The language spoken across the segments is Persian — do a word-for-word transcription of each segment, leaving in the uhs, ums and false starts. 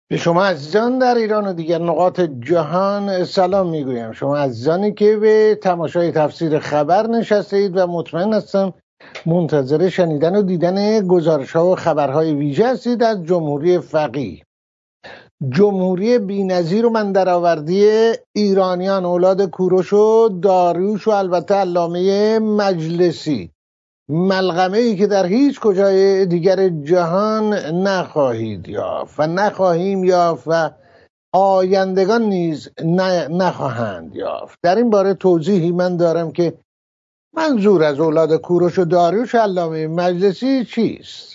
به شما عزیزان در ایران و دیگر نقاط جهان سلام میگویم. شما عزیزانی که به تماشای تفسیر خبر نشسته اید و مطمئن هستم منتظر شنیدن و دیدن گزارش‌ها و خبرهای ویژه هستید از جمهوری فقیه، جمهوری بی‌نظیر و من درآوردی ایرانیان، اولاد کوروش و داریوش و البته علامه مجلسی، ملغمه ای که در هیچ کجای دیگر جهان نخواهید یافت و نخواهیم یافت و آیندگان نیز نخواهند یافت. در این باره توضیحی من دارم که منظور از اولاد کوروش و داریوش علامه مجلسی چیست.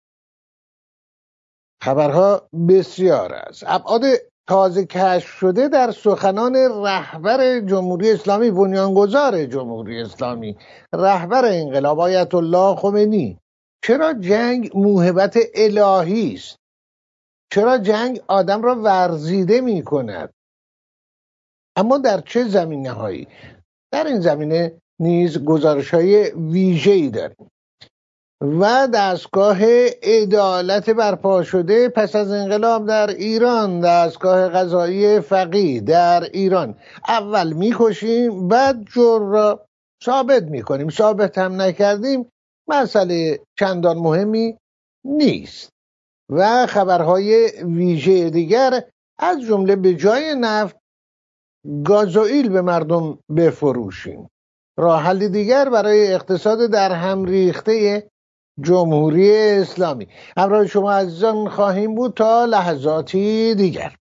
خبرها بسیار است. ابعاد تازه کشف شده در سخنان رهبر جمهوری اسلامی، بنیانگذار جمهوری اسلامی، رهبر انقلاب آیت الله خمینی. چرا جنگ موهبت الهی است؟ چرا جنگ آدم را ورزیده می کند؟ اما در چه زمینه هایی؟ در این زمینه نیز گزارش های ویژه ای داریم. و دستگاه عدالت برپا شده پس از انقلاب در ایران، دستگاه قضایی فقیه در ایران. اول میکشیم بعد جرم را ثابت میکنیم، ثابت هم نکردیم مسئله چندان مهمی نیست. و خبرهای ویژه دیگر از جمله به جای نفت گازوئیل به مردم بفروشیم. راه حل دیگر برای اقتصاد در هم ریخته جمهوری اسلامی. همراه شما عزیزان خواهیم بود تا لحظاتی دیگر.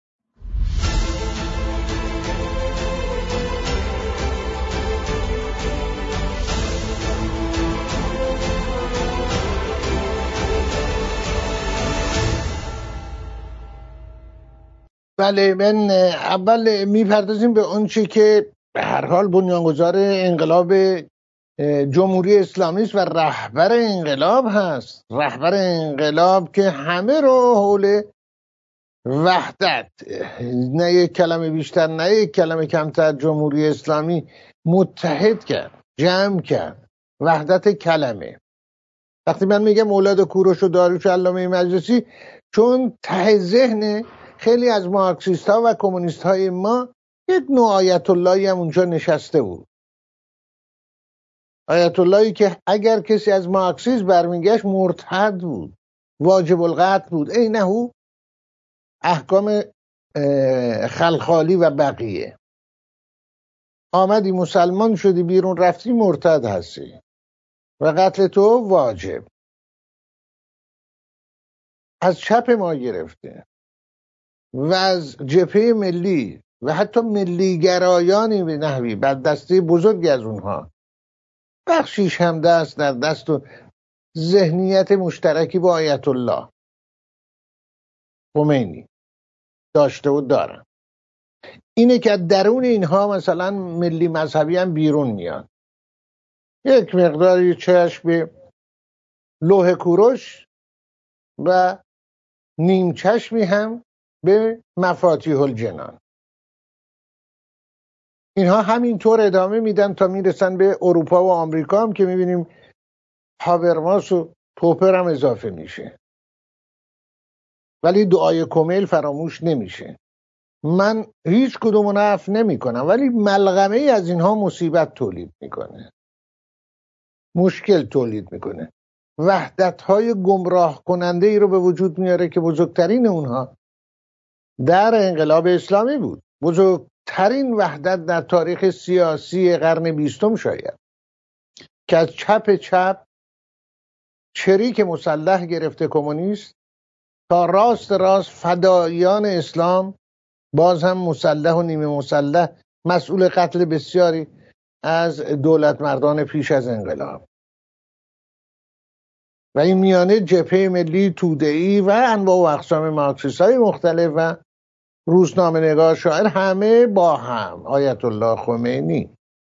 بله، من اول میپردازیم به اون چی که به هر حال بنیانگذار انقلاب جمهوری اسلامی است و رهبر انقلاب هست. رهبر انقلاب که همه رو حول وحدت، نه یک کلمه بیشتر نه یک کلمه کمتر، جمهوری اسلامی متحد کرد، جمع کرد. وحدت کلمه. وقتی من میگم اولاد کوروش و داریوش و علامه مجلسی، چون ته ذهن خیلی از مارکسیست ها و کمونیست های ما یک نوع آیت اللهی هم اونجا نشسته بود. آیت اللهی که اگر کسی از مارکسیسم برمیگشت مرتد بود، واجب القتل بود، اینه احکام خلخالی و بقیه. آمدی مسلمان شدی بیرون رفتی مرتد هستی و قتل تو واجب. از چپ ما گرفته و از جبهه ملی و حتی ملیگرایانی به نحوی بعد دسته بزرگی از اونها، بخشیش هم دست در دست و ذهنیت مشترکی با آیت الله خمینی داشته و دارن. اینه که درون اینها مثلا ملی مذهبی هم بیرون میاد. یک مقداری چشم به لوح کوروش و نیم چشمی هم به مفاتیح الجنان. اینها همینطور ادامه میدن تا میرسن به اروپا و آمریکا هم که میبینیم هابرماس و پوپر هم اضافه میشه. ولی دعای کمیل فراموش نمیشه. من هیچ کدومو نفی نمی کنم، ولی ملغمه ای از اینها مصیبت تولید میکنه، مشکل تولید میکنه، وحدت های گمراه کننده ای رو به وجود میاره که بزرگترین اونها در انقلاب اسلامی بود. بزرگترین وحدت در تاریخ سیاسی قرن بیستم شاید، که از چپ چپ چریک مسلح گرفته کمونیست تا راست راست فدایان اسلام، باز هم مسلح و نیمه مسلح، مسئول قتل بسیاری از دولت مردان پیش از انقلاب. و این میانه جبهه ملی توده‌ای و انواع و اقسام مارکسیست های مختلف و روزنامه نگار شاعر، همه با هم آیت الله خمینی.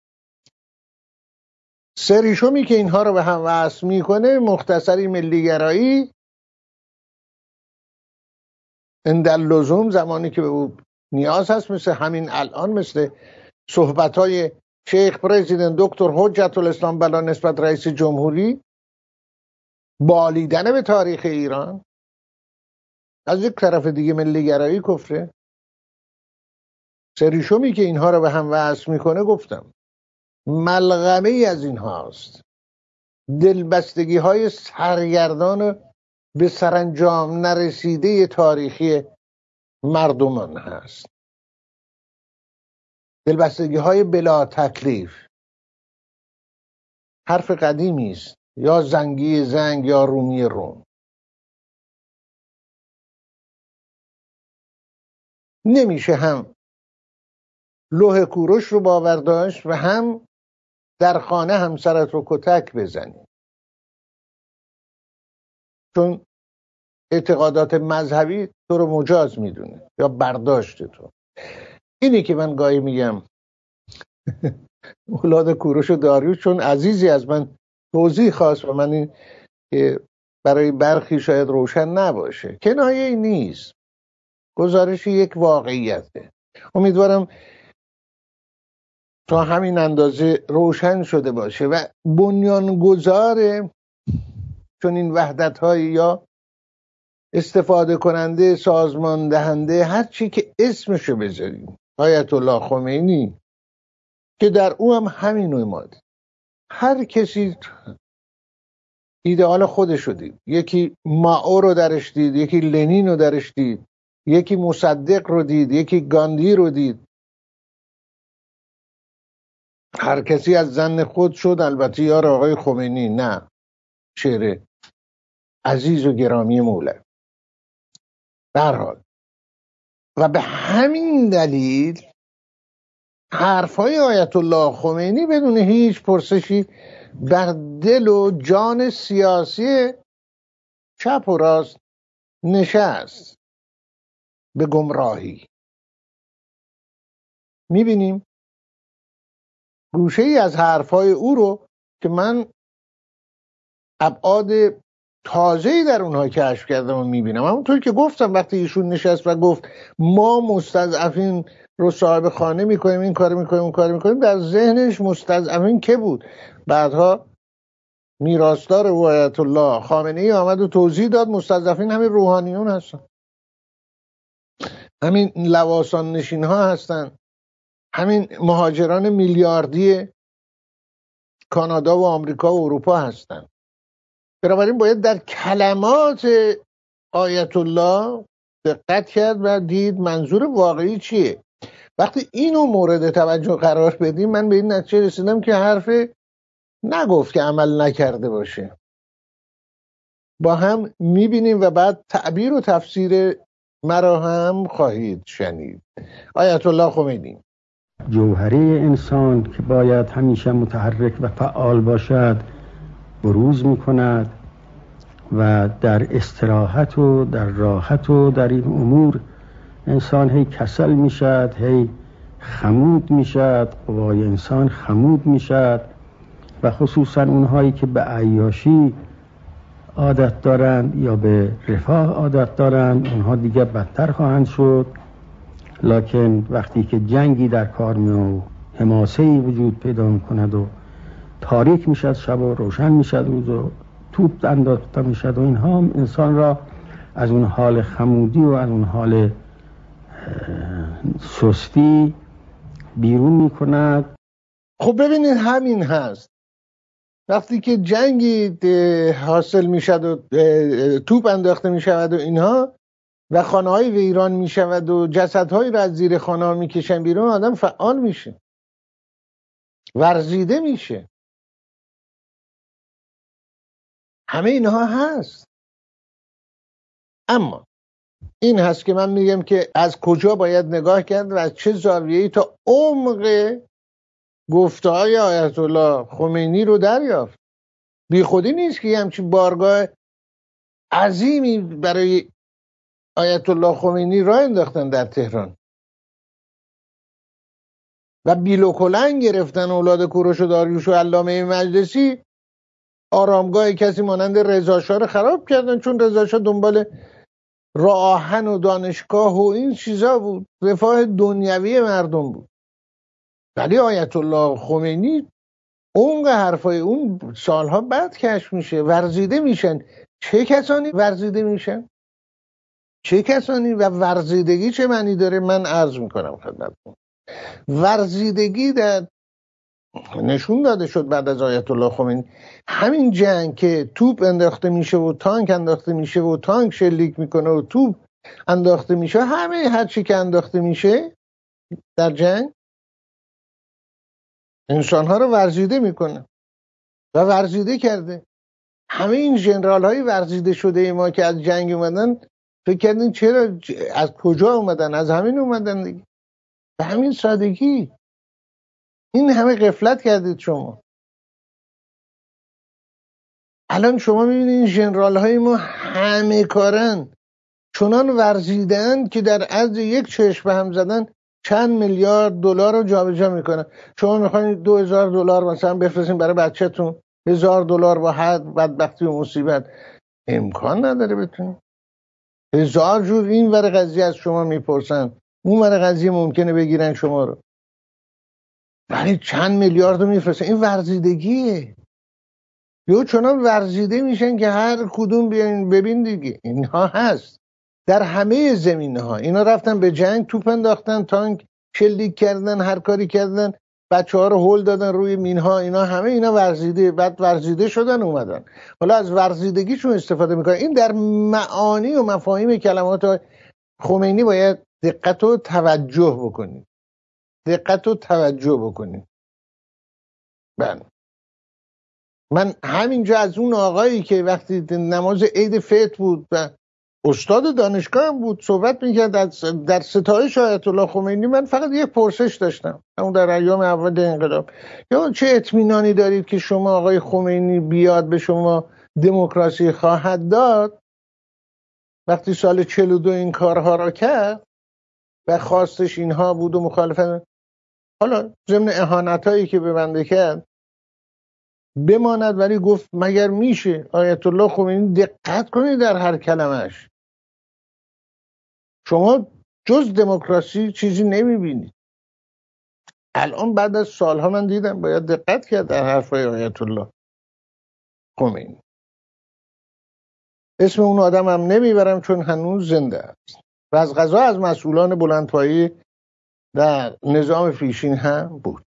سریشومی که اینها رو به هم وصل میکنه مختصری ملیگرایی، اندلزوم زمانی که به او نیاز هست، مثل همین الان، مثل صحبت‌های شیخ پرزیدنت دکتر حجت الاسلام بلا نسبت رئیس جمهوری، بالیدن به تاریخ ایران. از یک طرف دیگه ملیگرایی کفره. سریشومی که اینها رو به هم وصل میکنه گفتم ملغمه ای از این هاست، دلبستگی های سرگردان به سرانجام نرسیده تاریخی مردمان هست، دلبستگی های بلا تکلیف. حرف قدیمی است، یا زنگی زنگ یا رومی روم. نمیشه هم لوح کوروش رو باور داشت و هم در خانه همسرت رو کتک بزنی، چون اعتقادات مذهبی تو رو مجاز میدونه یا برداشت تو. اینی که من گاهی میگم اولاد کوروش و داریوش، چون عزیزی از من توضیح خواست و من این که برای برخی شاید روشن نباشه، کنایه ای نیست، گزارش یک واقعیته. امیدوارم تا همین اندازه روشن شده باشه و بنیانگذار چون این وحدت های یا استفاده کننده، سازمان دهنده، هر چی که اسمشو بذاریم، آیت الله خمینی که در او هم همین اومد. هر کسی ایدئال خودشو دید، یکی مائو رو درش دید، یکی لنین رو درش دید، یکی مصدق رو دید، یکی گاندی رو دید. هر کسی از زن خود شد. البته یار آقای خمینی نه، شعر عزیز و گرامی مولوی. به هر حال و به همین دلیل حرفای آیت الله خمینی بدون هیچ پرسشی بر دل و جان سیاسی چپ و راست نشست به گمراهی. میبینیم گوشه ای از حرفای او رو که من ابعاد تازه‌ای در اونها کشف کردم و میبینم. همونطور که گفتم وقتی ایشون نشست و گفت ما مستضعفین رو صاحب خانه میکنیم، این کار میکنیم اون کار میکنیم، در ذهنش مستضعفین که بود؟ بعدها میراثدار آیت الله خامنه ای آمد و توضیح داد مستضعفین همین روحانیون هستن، همین لواسان نشین ها هستن، همین مهاجران میلیاردی کانادا و آمریکا و اروپا هستن. بنابراین باید در کلمات آیت الله دقت کرد و دید منظور واقعی چیه. وقتی اینو مورد توجه قرار بدیم، من به این نتیجه رسیدم که حرف نگفت که عمل نکرده باشه. با هم میبینیم و بعد تعبیر و تفسیر مرا هم خواهید شنید. آیت الله خمینی: جوهره انسان که باید همیشه متحرک و فعال باشد بروز میکند و در استراحت و در راحت و در این امور انسان هی کسل میشد، هی خمود میشد، قوای انسان خمود میشد و خصوصا اونهایی که به عیاشی عادت دارند یا به رفاه عادت دارند، اونها دیگه بدتر خواهند شد. لکن وقتی که جنگی در کار میاد و حماسه‌ای وجود پیدا میکند و تاریک میشد شب و روشن میشد روز و توپ انداخته میشد و اینها انسان را از اون حال خمودی و از اون حال سستی بیرون میکند. خب ببینید همین هست. وقتی که جنگی حاصل میشد و توپ انداخته میشود و اینها و خانه های ویران میشود و جسدهایی را از زیر خانه ها میکشن بیرون، آدم فعال میشه، ورزیده میشه. همه اینها هست. اما این هست که من میگم که از کجا باید نگاه کرد و از چه زاویه‌ای تا عمق گفته های آیت الله خمینی رو دریافت. بی خودی نیست که همچین بارگاه عظیمی برای آیت الله خمینی راه انداختن در تهران و بیل و کلنگ گرفتن اولاد کوروش و داریوش و علامه مجلسی. آرامگاه کسی مانند رضا شاه رو خراب کردن، چون رضا شاه دنبال راه آهن و دانشگاه و این چیزا بود، رفاه دنیوی مردم بود. ولی آیت الله خمینی اون حرفای اون سالها بعد کشف میشه، ورزیده میشن. چه کسانی ورزیده میشن؟ چه کسانی و ورزیدگی چه معنی داره؟ من عرض میکنم خدمتتون. ورزیدگی در نشون داده شد بعد از آیت الله خمینی، همین جنگ که توپ انداخته میشه و تانک انداخته میشه و تانک شلیک میکنه و توپ انداخته میشه، همه هر چی که انداخته میشه در جنگ انسانها رو ورزیده میکنه و ورزیده کرده. همه این ژنرال های ورزیده شده ما که از جنگ اومدن، فکر کردین چرا؟ از کجا اومدن؟ از همین اومدن دیگه، به همین سادگی. این همه غفلت کردید شما. الان شما میبینید این ژنرال های ما همه کارن، چنان ورزیدن که در عرض یک چشم به هم زدن چند میلیارد دلار رو جابجا میکنن. شما میخواین دو هزار دلار مثلا بفرستین برای بچه‌تون، هزار دلار با هر بدبختی و مصیبت امکان نداره بتونید. هزار جور این ور قضیه از شما میپرسن، اون ور قضیه ممکنه بگیرن شما رو، ولی چند میلیارد رو میفرستن. این ورزیدگیه. یا چنان ورزیده میشن که هر کدوم بیاین ببین دیگه، اینها هست در همه زمینه ها. اینا رفتن به جنگ، توپ انداختن، تانک شلیک کردن، هر کاری کردن، بچه ها رو هول دادن روی مینها. اینا همه اینا ورزیده، بعد ورزیده شدن اومدن حالا از ورزیدگیشون استفاده میکنن. این در معانی و مفاهیم کلمات خمینی باید دقت و توجه بکنید، دقت و توجه بکنید. بله، من همینجا از اون آقایی که وقتی نماز عید فطر بود و استاد دانشگاه هم بود صحبت میکرد در ستایش آیت الله خمینی، من فقط یک پرسش داشتم اون در ایام اول انقلاب، یا چه اطمینانی دارید که شما آقای خمینی بیاد به شما دموکراسی خواهد داد وقتی سال چهل و دو این کارها را کرد و خواستش اینها بود و مخالفت. حالا ضمن اهانتایی که به بنده کرد بماند، ولی گفت مگر میشه؟ آیت الله خمینی دقت کنید در هر کلمش، شما جز دموکراسی چیزی نمیبینید. الان بعد از سالها من دیدم باید دقت کرد در حرفای آیت الله خمینی. اسم اون آدم هم نمیبرم چون هنوز زنده است و از قضا از مسئولان بلندپایه در نظام پیشین هم بود.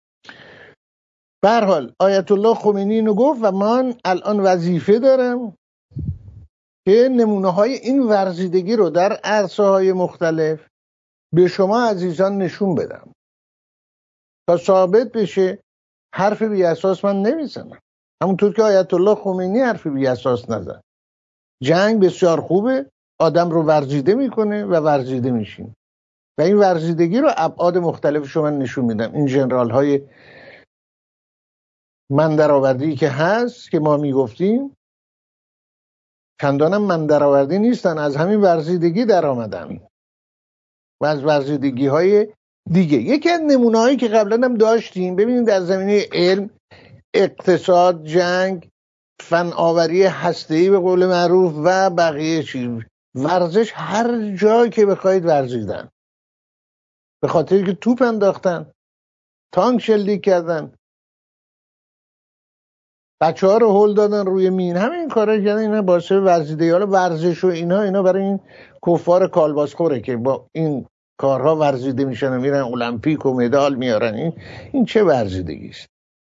به هر حال آیت الله خمینی اینو گفت و من الان وظیفه دارم که نمونه های این ورزیدگی رو در عرصه های مختلف به شما عزیزان نشون بدم تا ثابت بشه حرف بی اساس من نمیزنم، همونطور که آیت الله خمینی حرف بی اساس نزد. جنگ بسیار خوبه، آدم رو ورزیده میکنه و ورزیده میشین و این ورزیدگی رو ابعاد مختلف شما نشون میدم. این ژنرال های من درآوردی که هست که ما میگفتیم چندانم من درآوردی نیستن، از همین ورزیدگی در آمدن و از ورزیدگی های دیگه. یکی از نمونه هایی که قبلا هم داشتیم، ببینید در زمینه علم، اقتصاد، جنگ، فناوری هسته‌ای به قول معروف و بقیه چیز، ورزش، هر جایی که بخواید ورزیدن، به خاطر که توپ انداختن، تانک شلیک کردن، بچه ها رو هول دادن روی مین، همین کارا کردن. اینا باعث ورزیدگی. حالا ورزش و اینا اینا برای این کفار کالباسخوره که با این کارها ورزیده میشن و میرن المپیک و مدال میارن. این این چه ورزیدگی است؟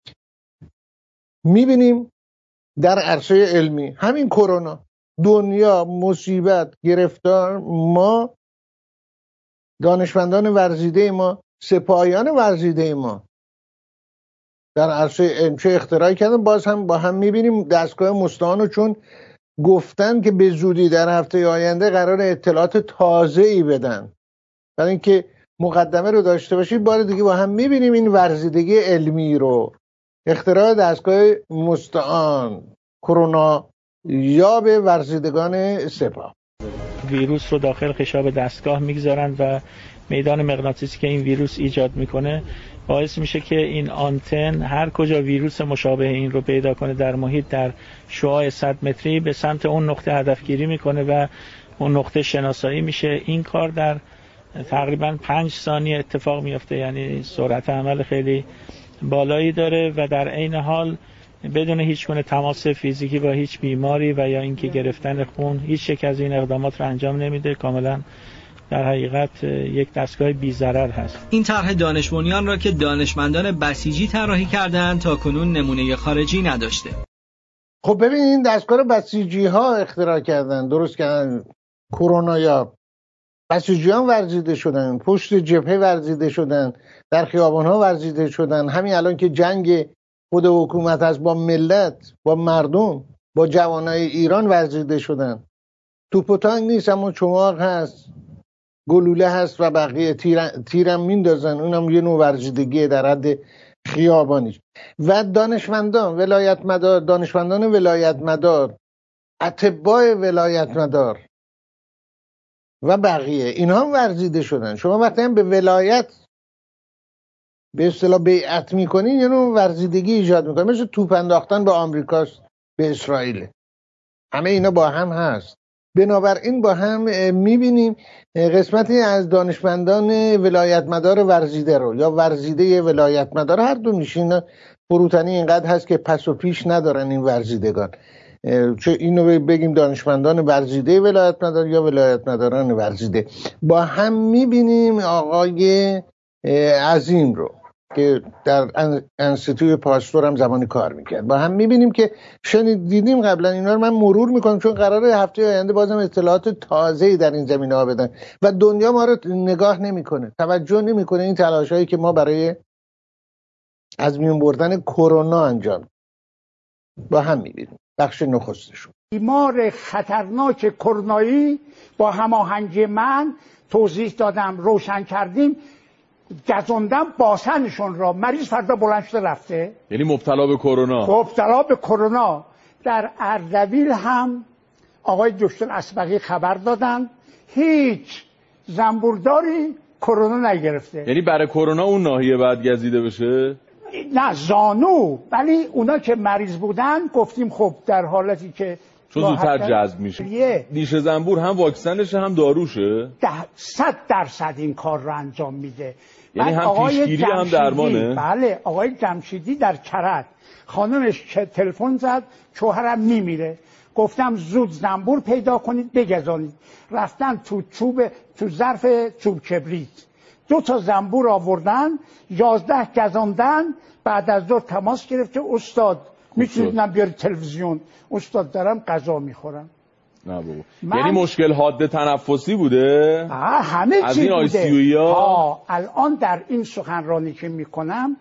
میبینیم در عرصه علمی همین کرونا، دنیا مصیبت گرفتار، ما دانشمندان ورزیده ما، سپاهیان ورزیده ما در عرصه علم چه اختراعی کردن. باز هم با هم میبینیم دستگاه مستعان، چون گفتن که به زودی در هفته آینده قرار اطلاعات تازه‌ای بدن، برای اینکه مقدمه رو داشته باشید. بار دیگه با هم میبینیم این ورزیدگی علمی رو، اختراع دستگاه مستعان، کرونا یا به ورزیدگان سپاه. ویروس رو داخل خشاب دستگاه میگذارن و میدان مغناطیسی که این ویروس ایجاد میکنه باعث میشه که این آنتن هر کجا ویروس مشابه این رو پیدا کنه در محیط، در شعاع صد متری به سمت اون نقطه هدفگیری میکنه و اون نقطه شناسایی میشه. این کار در تقریبا پنج ثانیه اتفاق میفته، یعنی سرعت عمل خیلی بالایی داره و در عین حال بدون هیچ گونه تماس فیزیکی با هیچ بیماری و یا اینکه گرفتن خون، هیچ یک از این اقدامات رو انجام نمیده. کاملا در حقیقت یک دستگاه بی ضرر هست. این طرح دانش بنیان را که دانشمندان بسیجی طراحی کردند تا کنون نمونه خارجی نداشته. خب ببین این دستگاه رو بسیجی ها اختراع کردن، درست کردن. کرونا یا بسیجی ها ورزیده شدن، پشت جبهه ورزیده شدن، در خیابان ها ورزیده شدن. همین الان که جنگ خود حکومت هست با ملت، با مردم، با جوانای ایران ورزیده شدن. توپ و تانک نیست اما چماق هست، گلوله هست و بقیه تیرم, تیرم میندازن. اونم یه نوع ورزیدگیه در حد خیابانیش. و دانشمندان ولایت مدار، دانشمندان ولایت مدار، اتباع ولایت مدار و بقیه اینها هم ورزیده شدن. شما وقتی هم به ولایت به اصطلاح بیعت میکنین یه نوع ورزیدگی ایجاد میکنین، مثل توپ انداختن به آمریکاست، به اسرائیل. همه اینا با هم هست. بنابراین با هم میبینیم قسمتی از دانشمندان ولایت مدار ورزیده رو یا ورزیده ولایت مدار، هر دو میشین فروتنی اینقدر هست که پس و پیش ندارن این ورزیدگان، چه اینو بگیم دانشمندان ورزیده ولایت مدار یا ولایت مداران ورزیده. با هم میبینیم آقای عظیم رو که در انستیتوی پاستور هم زمانی کار میکرد. با هم میبینیم که شنید دیدیم قبلا، اینا رو من مرور میکنم چون قراره هفته آینده بازم اطلاعات تازه‌ای در این زمینه ها بدن و دنیا ما رو نگاه نمیکنه، توجه نمیکنه این تلاشایی که ما برای از میون بردن کرونا انجام. با هم میبینیم بخش نخستشون. بیمار خطرناک کرونایی با هماهنگی من توضیح دادم، روشن کردیم، گزوندم باسنشون را. مریض فردا بلند شده رفته، یعنی مبتلا به کرونا. مبتلا به کرونا. در اردبیل هم آقای دکتر اسبقی خبر دادن هیچ زنبورداری کرونا نگرفته. یعنی برای کرونا اون ناحیه بعد گزیده بشه؟ نه زانو، ولی اونا که مریض بودن گفتیم خب در حالتی که چون زودتر جذب میشه. نیش زنبور هم واکسنشه هم داروشه؟ ده صد درصد این کار رو انجام میده. یعنی هم پیشگیری هم درمانه؟ بله. آقای جمشیدی در کرد خانمش که تلفن زد شوهرم میمیره، گفتم زود زنبور پیدا کنید بگذانید. رفتن تو چوب، تو ظرف چوب کبریت دو تا زنبور آوردن، یازده گزاندن. بعد از ظهر تماس گرفته استاد میتونید من بیارید تلویزیون؟ استاد دارم غذا میخورم. نه بابا. من... یعنی مشکل حاد تنفسی بوده؟ همه از چی این بوده. ها؟ الان در این سخنرانی که میکنم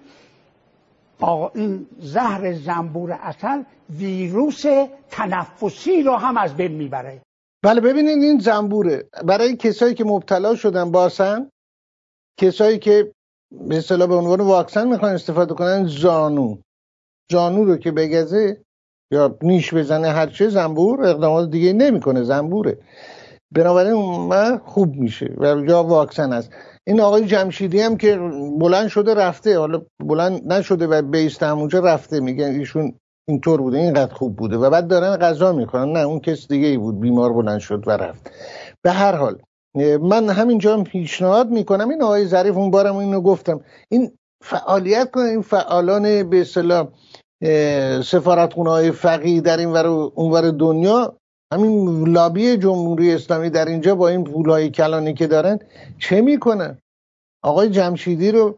آقا این زهر زنبور عسل ویروس تنفسی رو هم از بین میبره. بله ببینید این زنبوره برای کسایی که مبتلا شدن باسن، کسایی که به اصطلاح به عنوان واکسن میخوان استفاده کنن، زانو زانو رو که بگزه یا نیش بزنه هرچه زنبور اقدامات دیگه نمیکنه، زنبوره. بنابراین من خوب میشه و یا واکسن است. این آقای جمشیدی هم که بلند شده رفته، حالا بلند نشده و بیسته همونجا رفته، میگن ایشون اینطور بوده، اینقدر خوب بوده و بعد دارن غذا میخورن. نه اون کس دیگه ای بود، بیمار بلند شد و رفت. به هر حال من همینجا هم پیشنهاد میکنم این آقای ظریف، اون بارم اینو گفتم، این فعالیت کنه، این فعالان به اصطلاح سفارتخونه‌های فقیه در این ور و اون ور دنیا، همین لابی جمهوری اسلامی در اینجا با این پولهای کلانی که دارن چه میکنن؟ آقای جمشیدی رو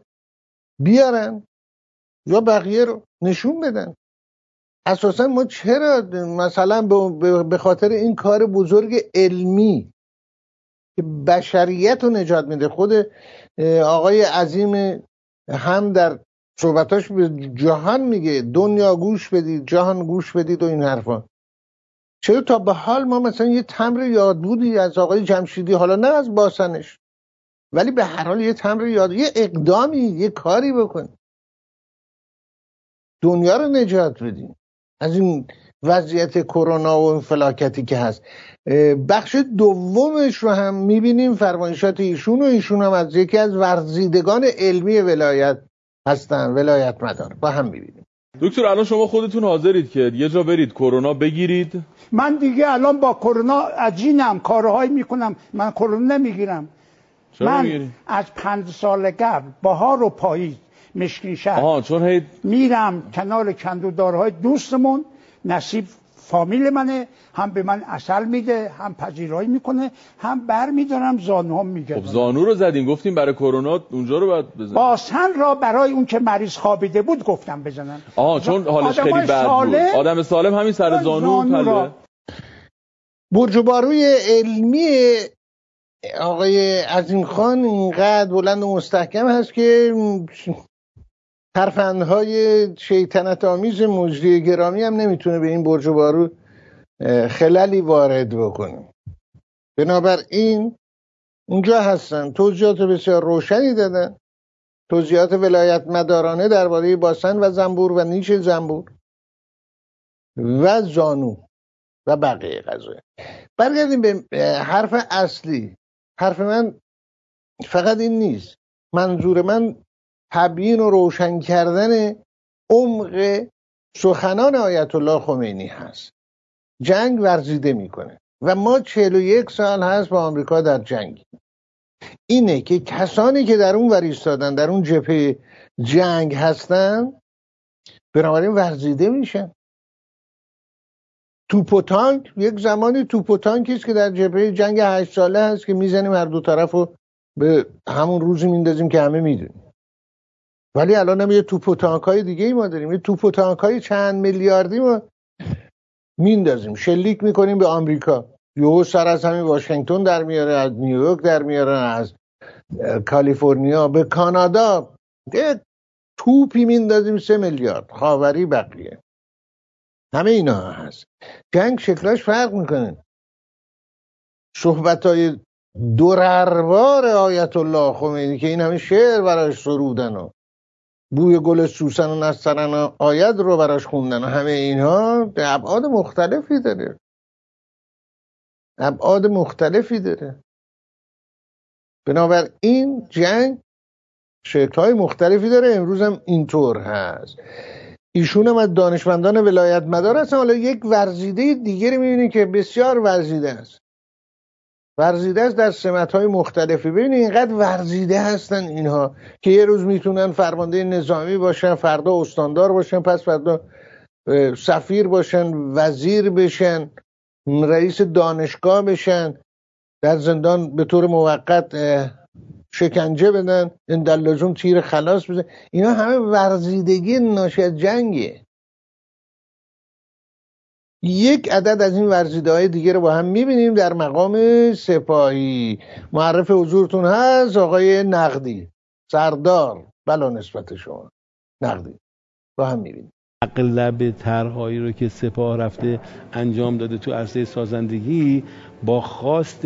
بیارن یا بقیه رو نشون بدن. اساسا ما چرا مثلا به خاطر این کار بزرگ علمی که بشریت رو نجات میده، خود آقای عظیم هم در صحبتاش به جهان میگه دنیا گوش بدید، جهان گوش بدید و این حرفا، چرا تا به حال ما مثلا یه تمر یاد بودی از آقای جمشیدی، حالا نه از باسنش، ولی به هر حال یه تمر یاد، یه اقدامی، یه کاری بکن، دنیا رو نجات بدیم از این وضعیت کرونا و فلاکتی که هست. بخش دومش رو هم میبینیم فرمایشات ایشون و ایشون هم از یکی از ورزیدگان علمی ولایت هستن، ولایت مدار. با هم میبینیم. دکتر الان شما خودتون حاضرید که یه جا برید کرونا بگیرید؟ من دیگه الان با کرونا عجینم، کارهایی میکنم، من کرونا نمیگیرم. من میگیری؟ از پنج سال قبل بهار و پاییز مشکین شهر. آها چون هی میرم کنار کندودارهای دوستمون، نصیب فامیل منه، هم به من عسل میده، هم پذیرایی میکنه، هم بر میدارم زانو هم میگردم. خب زانو رو زدیم، گفتیم برای کرونا اونجا رو باید بزنیم. باسن را برای اون که مریض خوابیده بود گفتم بزنن. آها چون حالش خیلی بد بود. آدم سالم همین سر زانو پله. برج و باروی علمی آقای عظیم خان اینقدر بلند و مستحکم هست که ترفندهای شیطنت آمیز مجری گرامی هم نمیتونه به این برج و بارو خللی وارد بکنه. بنابراین اونجا هستن، توضیحات بسیار روشنی دادن، توضیحات ولایت مدارانه درباره باسن و زنبور و نیش زنبور و زانو و بقیه قضایا. برگردیم به حرف اصلی. حرف من فقط این نیست، منظور من تبیین و روشن کردن عمق سخنان آیت الله خمینی هست. جنگ ورزیده میکنه و ما چهل و یک سال هست با آمریکا در جنگ. اینه که کسانی که در اون ور ایستادن، در اون جبهه جنگ هستن، بنابراین ورزیده میشن. توپ و تانک، یک زمانی توپ و تانکی است که در جبهه جنگ هشت ساله هست که میزنیم هر دو طرف رو به همون روزی میندازیم که همه میدونیم. ولی الان هم یه توپ و تانک های دیگه ای ما داریم، یه توپ و تانک های چند میلیاردی ما میندازیم، شلیک میکنیم به آمریکا. یهو سر از همین واشنگتن در میاره، از نیویورک در میاره، از کالیفرنیا به کانادا یه توپی میندازیم سه میلیارد، خاوری بقیه. همه اینا هست. جنگ شکلاش فرق میکنه. صحبتای درروار آیت الله خمینی که این همه شعر براش سرودن و بوی گل سوسن و نسترن آیت رو براش خوندن و همه اینها به ابعاد مختلفی داره. ابعاد مختلفی داره. بنابراین جنگ شکل‌های مختلفی داره. امروز هم اینطور هست. ایشون هم از دانشمندان ولایت مدار هستن. حالا یک ورزیده دیگه رو می‌بینید که بسیار ورزیده است. ورزیده است در سمت‌های مختلفی. ببینید اینقدر ورزیده هستن اینها که یه روز میتونن فرمانده نظامی باشن، فردا استاندار باشن، پس فردا سفیر باشن، وزیر بشن، رئیس دانشگاه بشن، در زندان به طور موقت شکنجه بدن، این در لزوم تیر خلاص بزن. اینا همه ورزیدگی ناشی از جنگه. یک عدد از این ورزیده های دیگه رو با هم میبینیم در مقام سپاهی. معرف حضورتون هست آقای نقدی، سردار بلا نسبت شما نقدی، با هم میبینیم. اغلب طرح‌هایی رو که سپاه رفته انجام داده تو عرصه سازندگی با خواست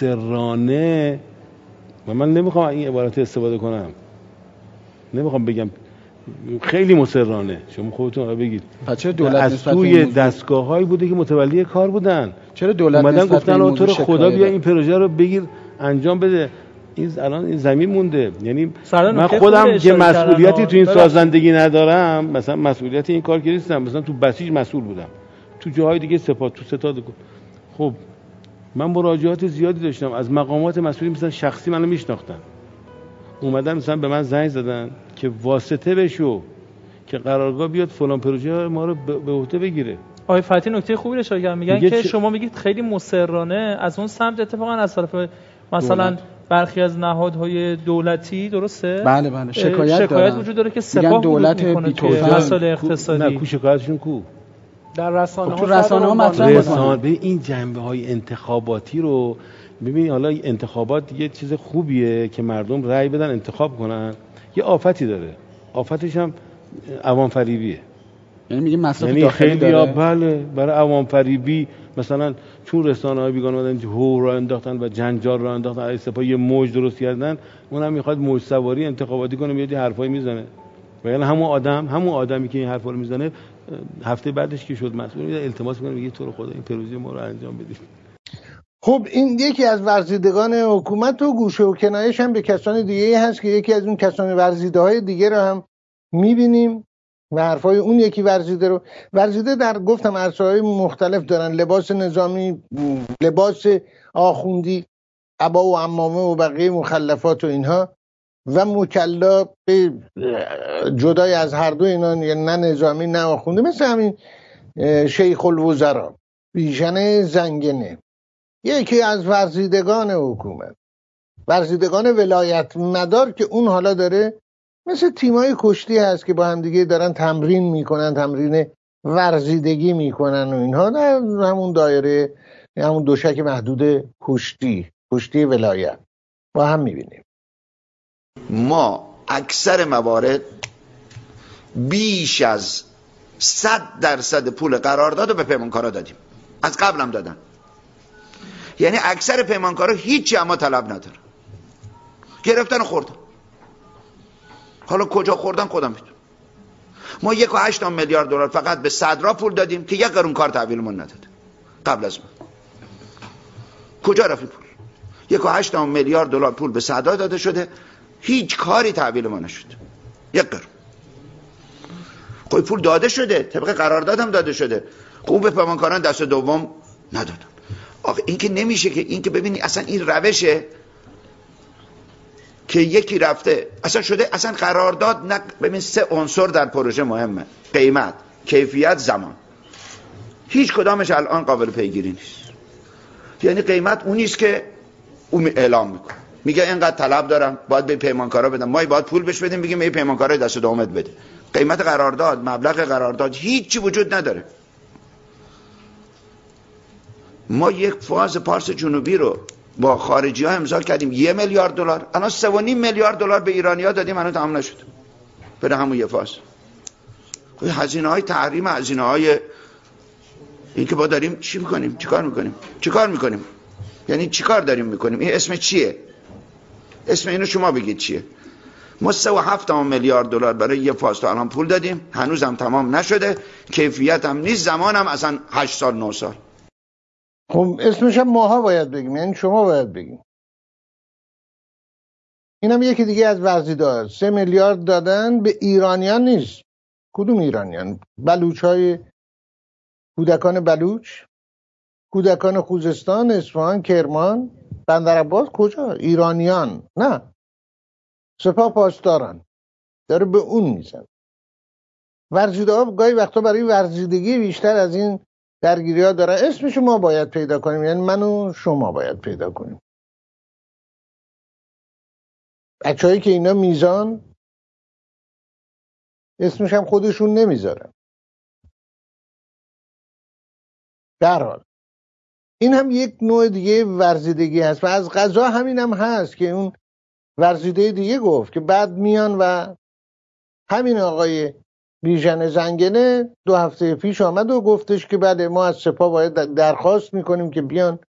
مسررانه، و من نمیخوام این عبارت استفاده کنم، نمیخوام بگم خیلی مسررانه، شما خودتون بگید، چرا دولت از سوی دستگاه‌هایی بوده که متولی کار بودن، چرا دولت اومدن گفتن تو رو خدا بیا ده. این پروژه رو بگیر انجام بده. این الان این زمین مونده. یعنی من خودم که مسئولیتی تو این سازندگی ندارم، مثلا مسئولیت این کار که نیستم، مثلا تو بسیج مسئول بودم، تو جاهای دیگه سپاه، تو ستاد. خب من مراجعات زیادی داشتم از مقامات مسئولی، مثلا شخصی منو میشناختن، اومدن مثلا به من زنگ زدن که واسطه بشو که قرارگاه بیاد فلان پروژه ما رو به عهده بگیره. آقای فتحی نکته خوبی اشاره کردن، میگن که چه... شما میگید خیلی مسررانه از اون سمت، اتفاقا از طرف مثلا دولت. برخی از نهادهای دولتی، درسته؟ بله بله شکایت, شکایت وجود داره که سپاه دولت بی‌توجه مسائل اقتصادی. نه کو شکایتشون کو در رسانه ها، تو رسانه ها مطرح رسانه به این جنبه های انتخاباتی رو ببین. حالا انتخابات یه چیز خوبیه که مردم رأی بدن انتخاب کنن، یه آفتی داره، آفتش هم عوام فریبیه. یعنی میگه مصرف یعنی داخلی خیلی داره. بله برای عوام فریبی، مثلا چون رسانه‌های بیگانه اومدن هو را انداختن و جنجال را انداختن، علی سپاه یه موج درست کردن، اونم میخواد موج سواری انتخاباتی کنه، میاد یه حرفایی میزنه. و یعنی همون آدم همون آدمی که این حرفا رو میزنه هفته بعدش که شد مسئول میاد التماس میکنه، میگه تو رو خدا این پروژه ما رو انجام بدید. خب این یکی از ورزیدگان حکومت و گوشه و کنایش هم به کسان دیگه هست که یکی از اون کسان ورزیده های دیگه رو هم میبینیم و حرفای اون یکی ورزیده رو ورزیده در گفتم عرصه‌های مختلف دارن، لباس نظامی، لباس آخوندی، عبا و عمامه و بقیه مخلفات و اینها، و مکلا به جدای از هر دو اینا، نه نظامی نه آخونده، مثل همین شیخ الوزراء بیژن زنگنه، یکی از ورزیدگان حکومت، ورزیدگان ولایت مدار، که اون حالا داره مثل تیمای کشتی هست که با هم دیگه دارن تمرین میکنن، تمرین ورزیدگی میکنن و اینها، در همون دایره، همون دوشک محدود کشتی کشتی ولایت با هم میبینیم. ما اکثر موارد بیش از صد درصد پول قرارداد رو به پیمانکارا دادیم، از قبل هم دادن. یعنی اکثر پیمانکارا هیچی اما طلب نداره، گرفتن و خوردن. حالا کجا خوردن خودم میدونم. ما یک و هشت میلیارد دلار فقط به صدرا پول دادیم که یک قرون کار تحویلمون نداده قبل از ما. کجا رفت پول؟ یک و هشت میلیارد دلار پول به صدرا داده شده، هیچ کاری تحویل ما نشد، یک قرون. خب پول داده شده، طبق قرارداد هم داده شده، خوب به پیمانکاران دست دوم ندادن. آخه این که نمیشه، که این که ببینی اصلا این روشه که یکی رفته اصلا شده اصلا قرارداد نه. ببین سه عنصر در پروژه مهمه: قیمت، کیفیت، زمان. هیچ کدامش الان قابل پیگیری نیست. یعنی قیمت اون نیست که اون اعلام میکنه، میگه اینقدر طلب دارم باید به پیمانکارا بدم، ما باید پول بهش بدیم، میگه به پیمانکارا دست دومت بده. قیمت قرارداد، مبلغ قرارداد هیچی وجود نداره. ما یک فاز پارس جنوبی رو با خارجی ها امضا کردیم، یه میلیارد دلار، الان سه و نیم میلیارد دلار به ایرانی ها دادیم، الان تمام نشد بره همون یه فاز. هزینه های تحریم، هزینه های این که با داریم چی میکنیم، چیکار میکنیم چیکار میکنیم یعنی چیکار داریم میکنیم؟ این اسم چیه؟ اسم اینو شما بگید چیه؟ ما سه و هفت میلیارد دلار برای یه فاز تا الان پول دادیم، هنوز هم تمام نشده، کیفیت هم نیست، زمان هم اصلا هشت سال نه سال. خب اسمش هم ماها باید بگیم، یعنی شما باید بگیم. اینم یکی دیگه از ورزیدار. سه میلیارد دادن به ایرانیان نیست. کدوم ایرانیان؟ بلوچ های کودکان بلوچ، کودکان خوزستان، اصفهان، کرمان، بندرعباس. کجا؟ ایرانیان نه، سپاه پاسداران داره به اون میزن. ورزیدار گاهی وقتا برای ورزیدگی بیشتر از این درگیری ها دارن. اسمشو ما باید پیدا کنیم، یعنی من و شما باید پیدا کنیم. بچه‌هایی که اینا میزان اسمش هم خودشون نمیذارن. در حال این هم یک نوع دیگه ورزیدگی هست و از قضا همین هم هست که اون ورزیده دیگه گفت که بعد میان و همین آقای بیژن زنگنه دو هفته پیش آمد و گفتش که بله ما از سپاه باید درخواست میکنیم که بیان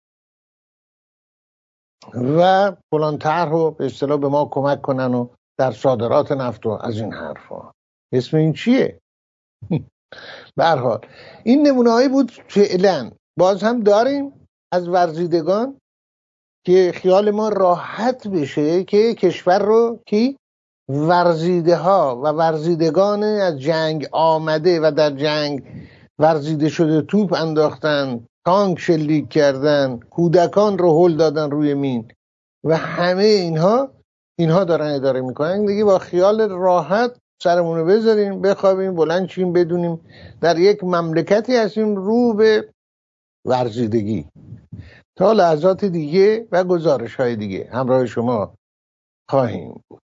و فلان طرح رو به اصطلاح به ما کمک کنن و در صادرات نفت و از این حرفا. اسم این چیه؟ به هر حال این نمونه‌هایی بود فعلا. باز هم داریم از ورزیدگان که خیال ما راحت بشه که کشور رو کی ورزیده ها و ورزیدگان از جنگ آمده و در جنگ ورزیده شده توپ انداختن، تانک شلیک کردن، کودکان رو هل دادن روی مین و همه اینها اینها دارن اداره میکنن. دیگه با خیال راحت سرمونو بذاریم بخوابیم بلند چیم بدونیم در یک مملکتی هستیم رو به ورزیدگی. تا لحظات دیگه و گزارش های دیگه همراه شما خواهیم بود.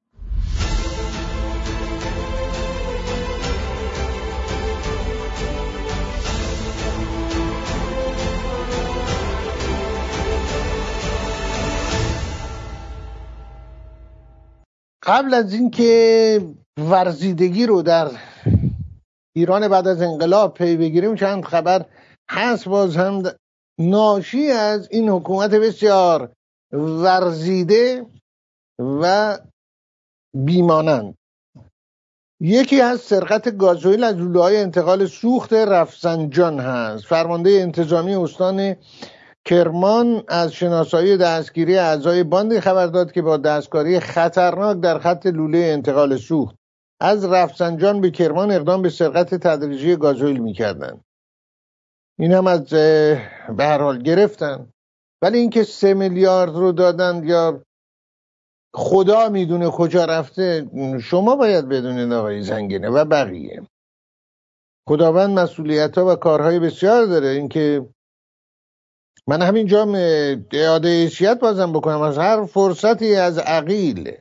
قبل از اینکه ورزیدگی رو در ایران بعد از انقلاب پی بگیریم چند خبر هست باز هم ناشی از این حکومت بسیار ورزیده و بیمانند. یکی از سرقت گازوئیل از لوله‌های انتقال سوخت رفسنجان هست. فرمانده انتظامی استان کرمان از شناسایی دستگیری اعضای باندی خبر داد که با دستکاری خطرناک در خط لوله انتقال سوخت از رفسنجان به کرمان اقدام به سرقت تدریجی گازوئیل می‌کردند. این هم از به هر حال گرفتن، ولی اینکه سه میلیارد رو دادن یا خدا میدونه کجا رفته، شما باید بدونید آقای زنگنه و بقیه. خداوند مسئولیت ها و کارهای بسیار داره. اینکه من همینجا اعاده حیثیت بازم بکنم از هر فرصتی از عقیل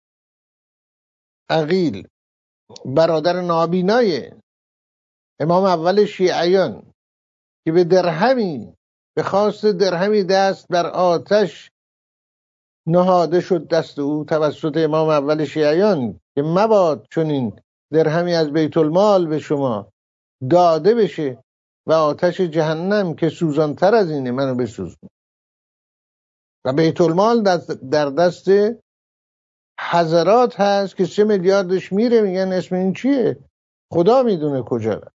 عقیل برادر نابینای امام اول شیعیان که به درهمی به خواست درهمی دست بر آتش نهاده شد دست او توسط امام اول شیعیان که مباد چنین درهمی از بیت المال به شما داده بشه و آتش جهنم که سوزانتر از اینه منو بسوزن. و بیت المال در دست حضرات هست که سه میلیاردش میره، میگن اسم این چیه؟ خدا میدونه کجا رفت.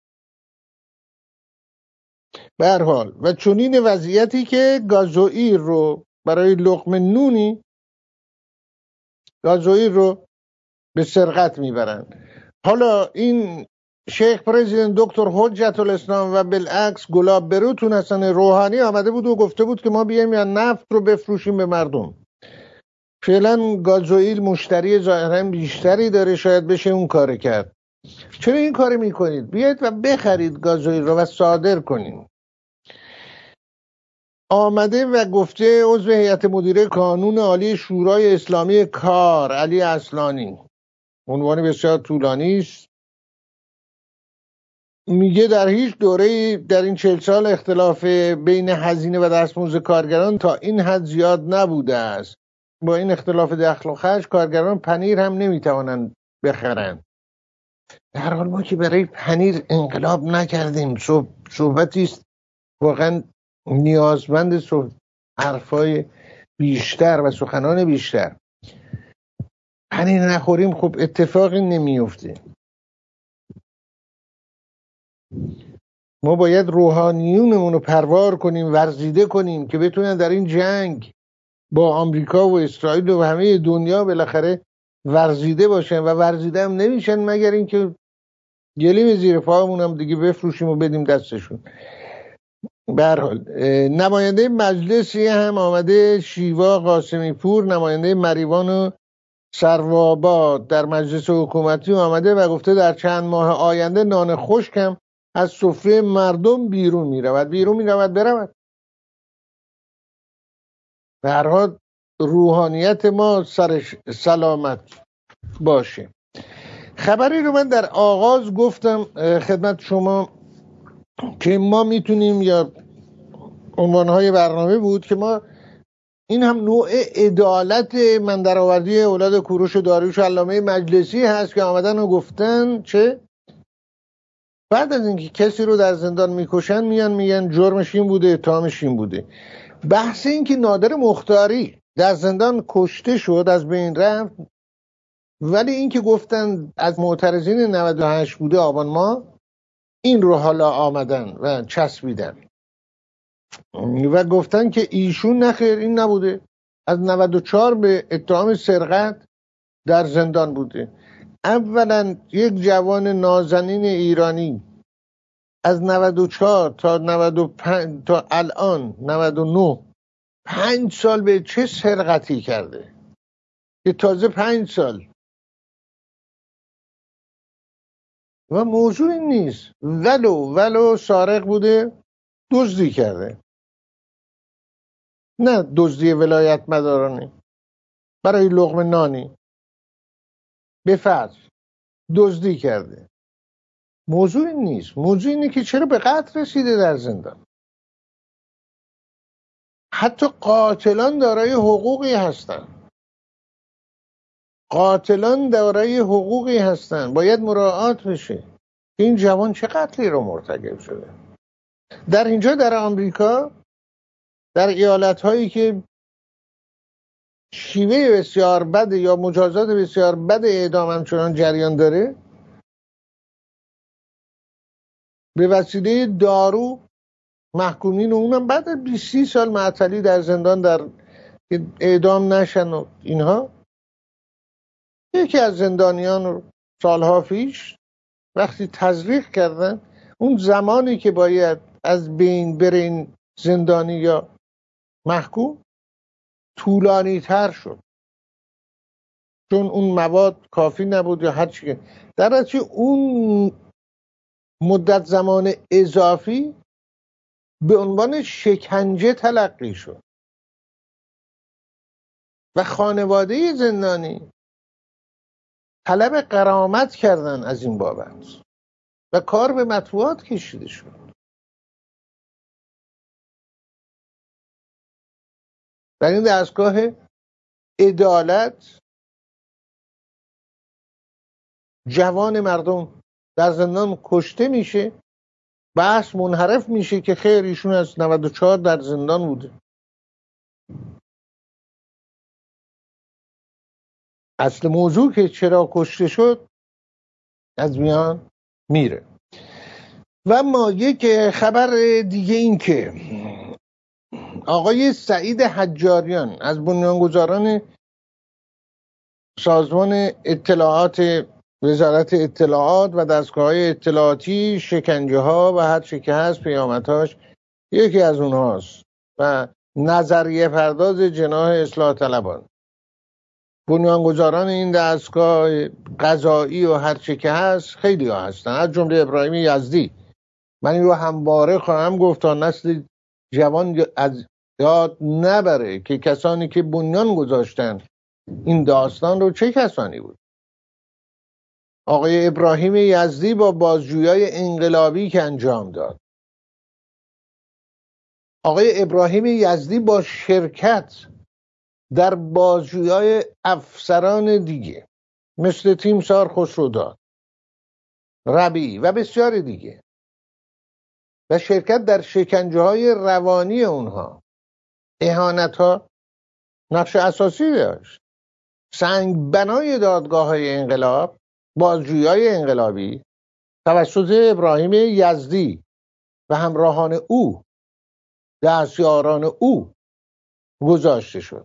به هر حال و چنین وضعیتی که گازوئیل رو برای لقمه نونی گازوئیل رو به سرقت میبرن. حالا این شیخ پرزیدنت دکتر حجت الاسلام و بالعکس گلاب بروتون حسن روحانی آمده بود و گفته بود که ما بیایم یا نفت رو بفروشیم به مردم. فعلا گازوئیل مشتری ظاهرا بیشتری داره، شاید بشه اون کار کرد. چرا این کار میکنید؟ بیاید و بخرید گازوئیل رو و صادر کنید. آمده و گفته عضو هیئت مدیره کانون عالی شورای اسلامی کار علی اصلانی، عنوان بسیار طولانی است، میگه در هیچ دوره در این چهل سال اختلاف بین هزینه و دستمزد کارگران تا این حد زیاد نبوده است. با این اختلاف دخل و خرج کارگران پنیر هم نمیتوانند بخرند. در حال ما که برای پنیر انقلاب نکردیم. صحبتی است واقعا نیازمند حرفای بیشتر و سخنان بیشتر. پنیر نخوریم خب اتفاقی نمیفته. ما باید روحانیونمون رو پروار کنیم، ورزیده کنیم که بتونن در این جنگ با آمریکا و اسرائیل و همه دنیا بالاخره ورزیده باشن و ورزیده هم نمیشن مگر اینکه گلیم زیر پاهمون هم دیگه بفروشیم و بدیم دستشون. به هر حال نماینده مجلسی هم آمده، شیوا قاسمی پور، نماینده مریوان و سروآباد در مجلس حکومتی آمده و گفته در چند ماه آینده نان خشکم از سفره مردم بیرون می رود. بیرون می رود برود. به هر حال روحانیت ما سرش سلامت باشه. خبری رو من در آغاز گفتم خدمت شما که ما میتونیم، یا عنوانهای برنامه بود که ما این هم نوع عدالت من درآوردی اولاد کوروش و داریوش علامه مجلسی هست که آمدن و گفتن چه بعد از اینکه کسی رو در زندان میکشن میان میگن جرمش این بوده اتهامش این بوده. بحث این که نادر مختاری در زندان کشته شد از بین رفت، ولی این که گفتن از معترضین نود و هشت بوده آبان ما، این رو حالا آمدن و چسبیدن و گفتن که ایشون نخیر این نبوده، از نود و چهار به اتهام سرقت در زندان بوده. اولا یک جوان نازنین ایرانی از نود و چهار تا نود و پنج تا الان نود و نه پنج سال به چه سرقتی کرده که تازه پنج سال و موضوع این نیست. ولو ولو سارق بوده دزدی کرده، نه دزدی ولایت مدارانه برای لقمه نانی، به فرض دزدی کرده. موضوع این نیست. موضوع اینه که چرا به قتل رسیده در زندان. حتی قاتلان دارای حقوقی هستن، قاتلان دارای حقوقی هستن، باید مراعات بشه. این جوان چه قتلی رو مرتکب شده. در اینجا در آمریکا در ایالت هایی که شیوه بسیار بد یا مجازات بسیار بد اعدام همچنان جریان داره، به وسیله دارو محکومین و اونم بعد از بیست سال معطلی در زندان در اعدام نشن و اینها. یکی از زندانیان رو سالها پیش وقتی تزریق کردن، اون زمانی که باید از بین بره این زندانی یا محکوم طولانی تر شد. چون اون مواد کافی نبود یا هر چی. در نتیجه اون مدت زمان اضافی به عنوان شکنجه تلقی شد و خانواده زندانی طلب غرامت کردن از این بابت و کار به مطبوعات کشیده شد. در این دستگاه عدالت جوان مردم در زندان کشته میشه، بحث منحرف میشه که خیر ایشون از نود و چهار در زندان بوده. اصل موضوع که چرا کشته شد از میان میره. و ما یک خبر دیگه این که آقای سعید حجاریان از بنیانگذاران سازمان اطلاعات وزارت اطلاعات و دستگاه‌های اطلاعاتی، شکنجه ها و هر چی که هست پیامدهاش یکی از اونهاست و نظریه پرداز جناح اصلاح طلبان. بنیانگذاران این دستگاه قضایی و هر چی که هست خیلی ها هستن، از جمله ابراهیم یزدی. من این رو همواره خواهم گفت تا نسل جوان از یاد نبره که کسانی که بنیان گذاشتن این داستان رو چه کسانی بود. آقای ابراهیم یزدی با بازجویی انقلابی که انجام داد، آقای ابراهیم یزدی با شرکت در بازجویی افسران دیگه مثل تیمسار خسروداد، ربیعی و بسیار دیگه و شرکت در شکنجه های روانی اونها، اهانت ها نقش اساسی داشت. سنگ بنای دادگاه های انقلاب، بازجویی های انقلابی توسط ابراهیم یزدی و همراهان او، دستیاران او گذاشته شد.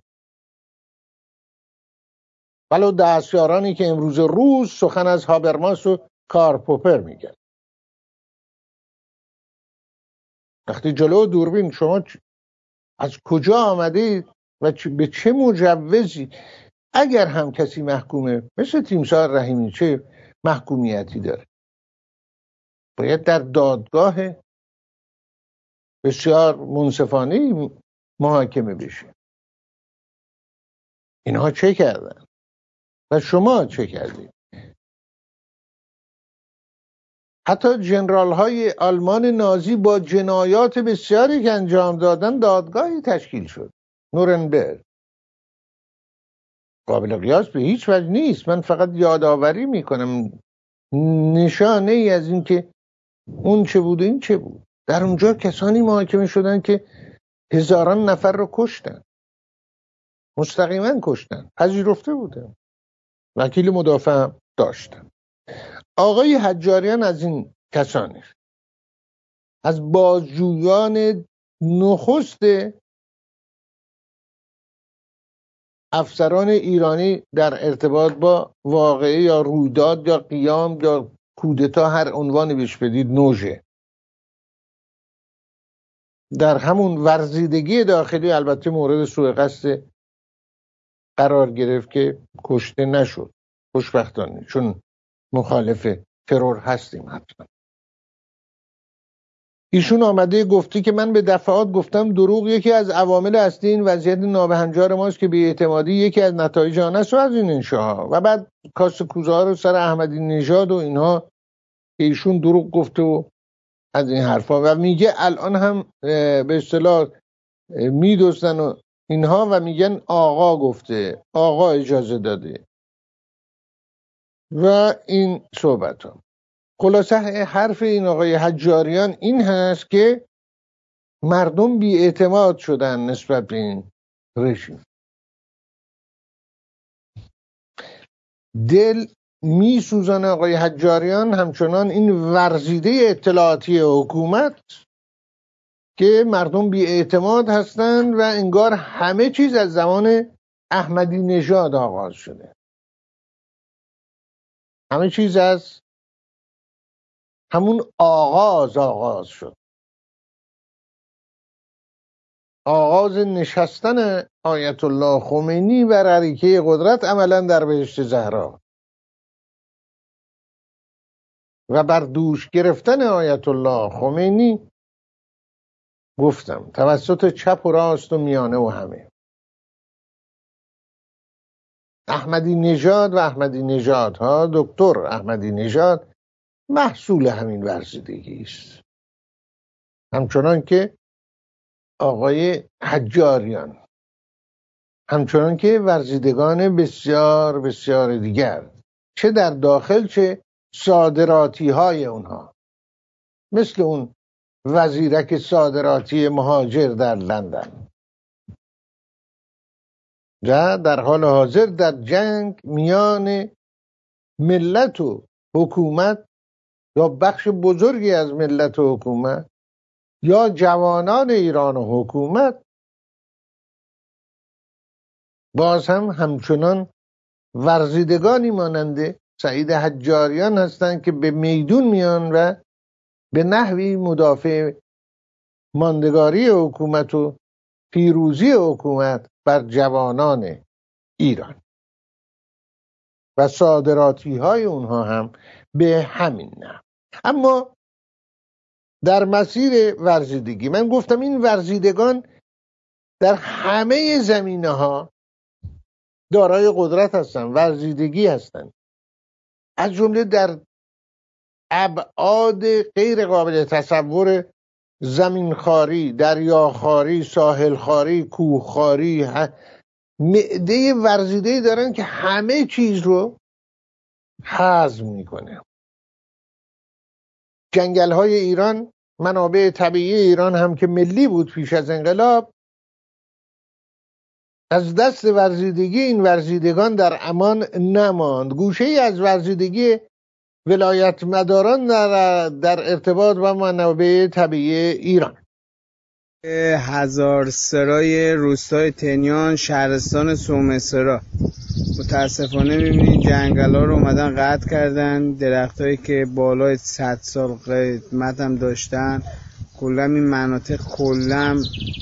ولو دستیارانی که امروز روز سخن از هابرماس و کارپوپر میگن. وقتی جلو دوربین شما از کجا آمدید و به چه مجوزی، اگر هم کسی محکومه مثل تیمسار رحیمی چه محکومیتی داره، باید در دادگاه بسیار منصفانه محاکمه بشه. اینها چه کردن و شما چه کردید؟ حتی جنرال های آلمان نازی با جنایات بسیاری که انجام دادن دادگاهی تشکیل شد، نورنبرگ. قابل قیاس به هیچ وجه نیست. من فقط یادآوری میکنم نشانه ای از این که اون چه بود و این چه بود. در اونجا کسانی محاکمه شدن که هزاران نفر رو کشتن، مستقیما کشتن، پذیرفته بودن، وکیل مدافع داشتن. آقای حجاریان از این کسانی، از بازجویان نخست افسران ایرانی در ارتباط با واقعه یا رویداد یا قیام یا کودتا، هر عنوانی بهش بدید، نوژه. در همون ورزیدگی داخلی البته مورد سوء قصد قرار گرفت که کشته نشد خوشبختانه، چون مخالف ترور هستیم حتما. ایشون آمده گفتی که من به دفعات گفتم دروغ یکی از عوامل اصلی این وضعیت نابهنجار ماست که بی‌اعتمادی یکی از نتایج آن است و از این انشاها و بعد کاست کوزه ها رو سر احمدی نژاد و اینها که ایشون دروغ گفته و از این حرفا و میگه الان هم به اصطلاح میدوستن و اینها و میگن آقا گفته، آقا اجازه داده و این صحبت ها. خلاصه حرف این آقای حجاریان این هست که مردم بی‌اعتماد شدن نسبت به این رژیم. دل می سوزن آقای حجاریان همچنان این ورزیده اطلاعاتی حکومت که مردم بی‌اعتماد هستند و انگار همه چیز از زمان احمدی نژاد آغاز شده. همه چیز از همون آغاز آغاز شد. آغاز نشستن آیت الله خمینی بر اریکه قدرت عملا در بهشت زهرا و بر دوش گرفتن آیت الله خمینی گفتم توسط چپ و راست و میانه و همه. احمدی نژاد و احمدی نژادها، دکتر احمدی نژاد محصول همین ورزیدگی است، همچنان که آقای حجاریان، همچنان که ورزیدگان بسیار بسیار دیگر، چه در داخل چه صادراتی های اونها، مثل اون وزیرک صادراتی مهاجر در لندن و در حال حاضر در جنگ میان ملت و حکومت یا بخش بزرگی از ملت و حکومت یا جوانان ایران و حکومت باز هم همچنان ورزیدگانی مانند سعید حجاریان هستند که به میدون میان و به نحوی مدافع ماندگاری حکومت و پیروزی حکومت بر جوانان ایران و صادراتی های اونها هم به همین نه. اما در مسیر ورزیدگی من گفتم این ورزیدگان در همه زمینه ها دارای قدرت هستن، ورزیدگی هستن، از جمله در ابعاد غیر قابل تصور زمینخواری، دریاخواری، ساحلخواری، کوهخواری، معده ورزیده‌ای دارن که همه چیز رو هضم میکنه. جنگل های ایران، منابع طبیعی ایران هم که ملی بود پیش از انقلاب، از دست ورزیدگی این ورزیدگان در امان نماند. گوشه ای از ورزیدگی ولایت مداران در, در ارتباط با منابع طبیعی ایران. هزارسرای روستای تنیان، شهرستان سومسرا، متاسفانه میبینید جنگل ها رو اومدن قطع کردن، درخت هایی که بالای صد سال قدمت هم داشتن کلا این مناطق کلا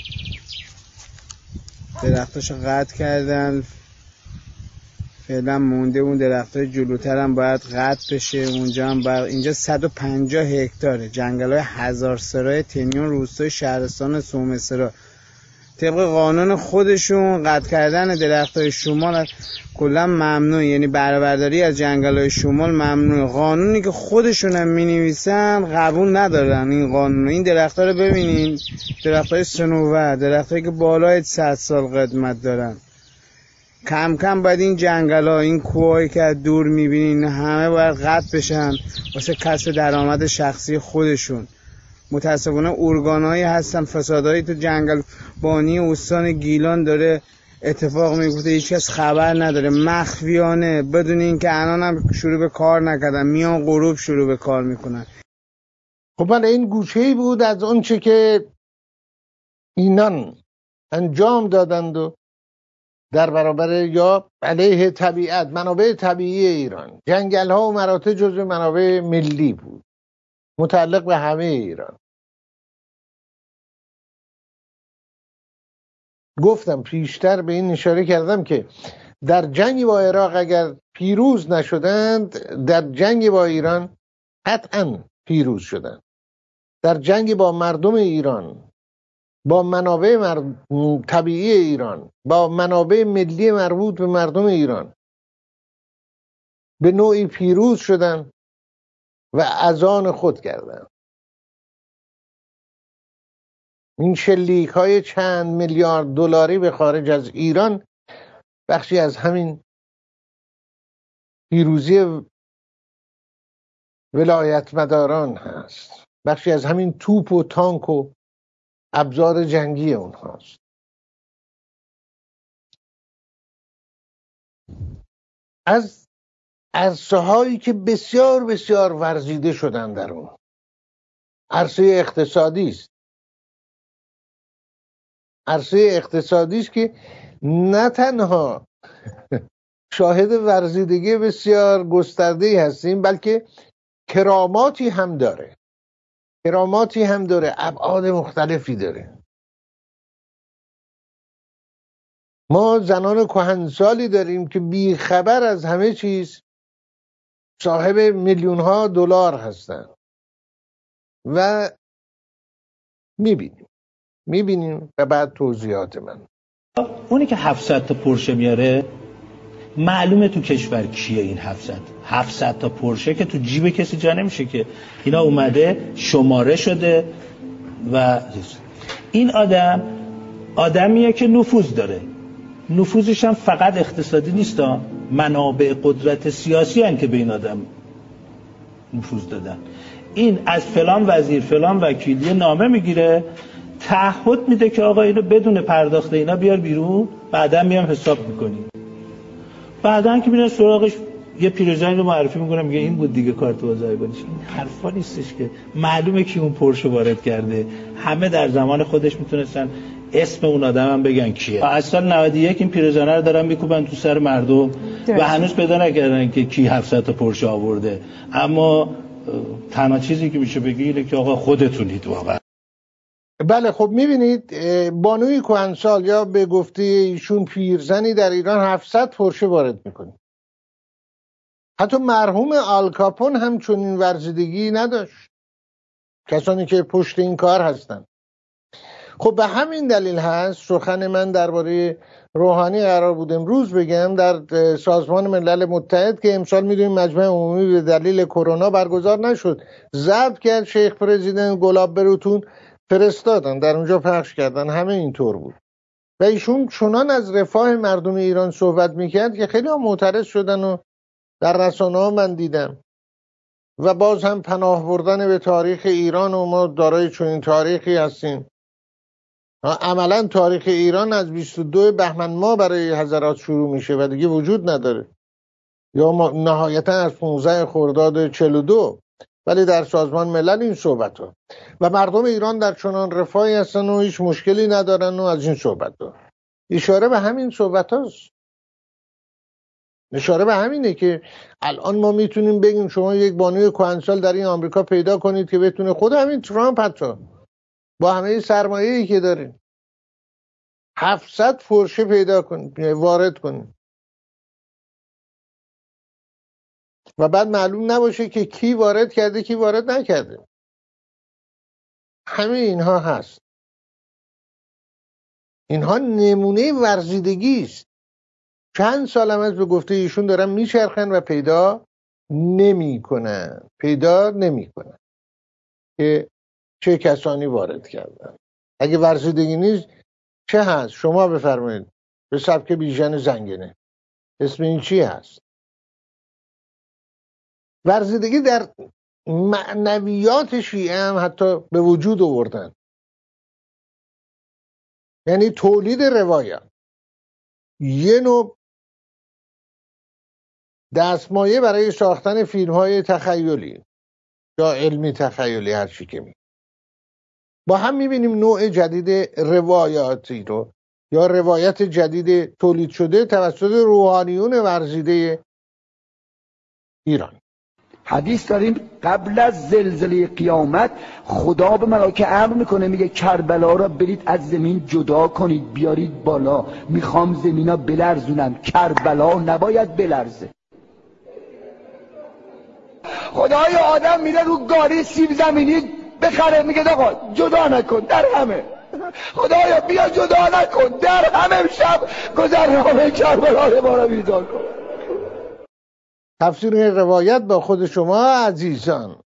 درختاشو قطع کردن. فعلا مونده اون درختای جلوتر هم باید قطع بشه. اونجا هم باید، اینجا صد و پنجاه هکتاره جنگل های هزارسرای تنیان روستای شهرستان سومسرا، طبق قانون خودشون قطع کردن درختای شمال کلا ممنوع، یعنی برداری از جنگل های شمال ممنوع. قانونی که خودشون هم می نویسن قبول ندارن این قانون. این درختها رو ببینین، درختای صنوبر، درختایی که بالای صد سال قدمت دارن. کم کم باید این جنگل ها، این کوهایی که از دور میبینین همه باید قطع بشن واسه کسب درآمد شخصی خودشون. متاسفانه ارگانهایی هستن، فسادهایی تو جنگل بانی استان گیلان داره اتفاق میفته، هیچ کس خبر نداره، مخفیانه، بدون اینکه الان هم شروع به کار نکردن، میان غروب شروع به کار میکنن. خب من این گوشه‌ای بود از اون چه که اینان انجام دادند و در برابر یا علیه طبیعت، منابع طبیعی ایران. جنگل ها و مراتع جزو منابع ملی بود، متعلق به همه ایران. گفتم پیشتر به این اشاره کردم که در جنگ با عراق اگر پیروز نشدند، در جنگ با ایران قطعا پیروز شدند. در جنگ با مردم ایران، با منابع مر... طبیعی ایران، با منابع ملی مربوط به مردم ایران به نوعی پیروز شدند و از آن خود کردند. این شلیک های چند میلیارد دلاری به خارج از ایران بخشی از همین پیروزی ولایت مداران هست، بخشی از همین توپ و تانک و ابزار جنگی اونهاست. از عرصه هایی که بسیار بسیار ورزیده شدن در اون عرصه اقتصادی است. عرصه اقتصادی است که نه تنها شاهد ورزیدگی بسیار گسترده‌ای هستیم، بلکه کراماتی هم داره. کراماتی هم داره، ابعاد مختلفی داره. ما زنان کهنسالی داریم که بی خبر از همه چیز صاحب میلیون ها دلار هستن و میبینیم میبینیم و بعد توضیحات من. اونی که هفتصد تا پورشه میاره معلومه تو کشور کیه این هفتصد هفتصد تا پورشه که تو جیب کسی جا نمیشه که اینا اومده شماره شده و این آدم آدمیه که نفوذ داره. نفوذش هم فقط اقتصادی نیست، منابع قدرت سیاسی هن که به این آدم نفوذ دادن. این از فلان وزیر فلان وکیل یه نامه میگیره، تعهد میده که آقا اینو بدون پرداخت اینا بیار بیرون، بعدا میام حساب میکنی. بعدا که میره سراغش یه پیرزنی رو معرفی میکنه، میگه این بود دیگه کارت بازاری بانیش. این حرفا نیستش که معلومه کی اون پرشو وارد کرده. همه در زمان خودش میتونستن اسم اون آدم هم بگن کیه. از سال نود و یک این پیرزنه رو دارن میکوبن تو سر مردم و هنوز پیدا نکردن که کی هفتصد تا پرشه آورده. اما تنها چیزی که میشه بگی اینه که آقا خودتونید واقعا. بله خب میبینید بانوی کهنسال یا به گفته ایشون پیرزنی در ایران هفتصد پرشه وارد میکنه. حتی مرحوم آلکاپون هم چنین ورزیدگی نداشت، کسانی که پشت این کار هستن. خب به همین دلیل هست سخن من درباره روحانی قرار بود امروز بگم در سازمان ملل متحد که امسال میدونیم مجمع عمومی به دلیل کرونا برگزار نشد، ضبط کرد شیخ پرزیدنت گلاب بروتون فرستادن، در اونجا پخش کردن، همه اینطور بود و ایشون چنان از رفاه مردم ایران صحبت میکرد که خیلی هم معترض شدن و در رسانه ها من دیدم. و باز هم پناه بردن به تاریخ ایران و ما دارای چنین تاریخی هستیم. عملا تاریخ ایران از بیست و دو بهمن ماه برای حضرات شروع میشه و دیگه وجود نداره، یا نهایتا از پانزده خرداد چهل و دو، ولی در سازمان ملل این صحبت ها و مردم ایران در چنان رفاهی هستن و هیچ مشکلی ندارن و از این صحبت ها. اشاره به همین صحبت هاست، اشاره به همینه که الان ما میتونیم بگیم شما یک بانوی کهنسال در این آمریکا پیدا کنید که بتونه، خود همین ترامپ حتی با همه سرمایه‌ای که داره هفتصد پورشه پیدا کنید وارد کنید و بعد معلوم نباشه که کی وارد کرده کی وارد نکرده. همه اینها هست. اینها نمونه ورزیدگی است. چند سال هم از به گفته ایشون دارن میچرخن و پیدا نمی کنن پیدا نمی کنن که چه کسانی وارد کردن. اگه ورزیدگی نیست چه هست؟ شما بفرمایید. به سبک بیژن زنگنه اسم این چی هست؟ ورزیدگی در معنویات شیعه هم حتی به وجود آوردن، یعنی تولید روایت، یه نوع دستمایه برای ساختن فیلم های تخیلی یا علمی تخیلی، هر چی که می با هم میبینیم نوع جدید روایاتی رو یا روایت جدید تولید شده توسط روحانیون ورزیده ایران. حدیث داریم قبل از زلزله قیامت خدا به ملائکه امر میکنه، میگه کربلا را برید از زمین جدا کنید بیارید بالا، میخوام زمینا بلرزونم، کربلا نباید بلرزه. خدای آدم میره رو گاری سیب زمینی بخره، میگه آقا جدا نکن در همه، خدایا بیا جدا نکن در همه شب گذرنامه کربلا ما را بیدار کن. تفسیر روایت با خود شما عزیزان.